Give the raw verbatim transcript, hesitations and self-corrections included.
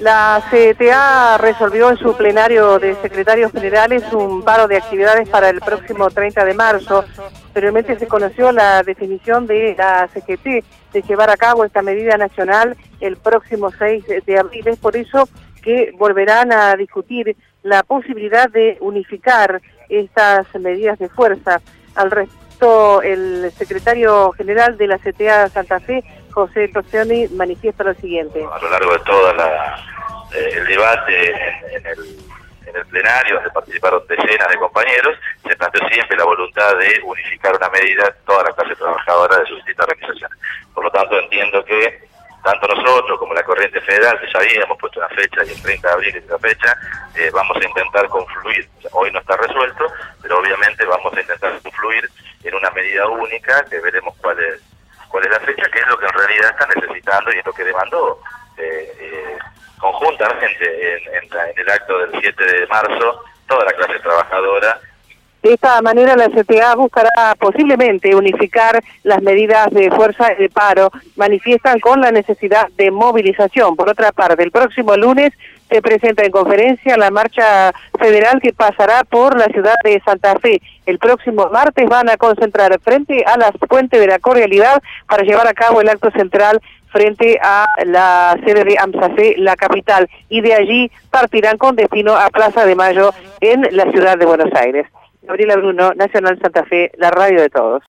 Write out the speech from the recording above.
La C T A resolvió en su plenario de secretarios generales un paro de actividades para el próximo treinta de marzo. Anteriormente se conoció la definición de la C G T de llevar a cabo esta medida nacional el próximo seis de abril. Es por eso que volverán a discutir la posibilidad de unificar estas medidas de fuerza. Al respecto, el secretario general de la C T A Santa Fe, José Toscioni, manifiesta lo siguiente. A lo largo de todo la, eh, el debate en, en, el, en el plenario, donde participaron decenas de compañeros, se planteó siempre la voluntad de unificar una medida toda la clase trabajadora de sus distintas organizaciones. Por lo tanto, entiendo que tanto nosotros como la Corriente Federal, que ya habíamos puesto una fecha, y el treinta de abril es la fecha, eh, vamos a intentar confluir. Hoy no está resuelto, pero obviamente vamos a intentar confluir en una medida única, que veremos cuál es cuál es la fecha, que es lo que en realidad está necesitando y es lo que demandó eh, eh, conjuntamente en, en, la, en el acto del siete de marzo toda la clase trabajadora. De esta manera la C T A buscará posiblemente unificar las medidas de fuerza y de paro. Manifiestan con la necesidad de movilización. Por otra parte, el próximo lunes se presenta en conferencia la marcha federal que pasará por la ciudad de Santa Fe. El próximo martes van a concentrar frente a la Fuente de la Cordialidad para llevar a cabo el acto central frente a la sede de AMSAFE, la capital, y de allí partirán con destino a Plaza de Mayo en la ciudad de Buenos Aires. Gabriela Bruno, Nacional Santa Fe, la radio de todos.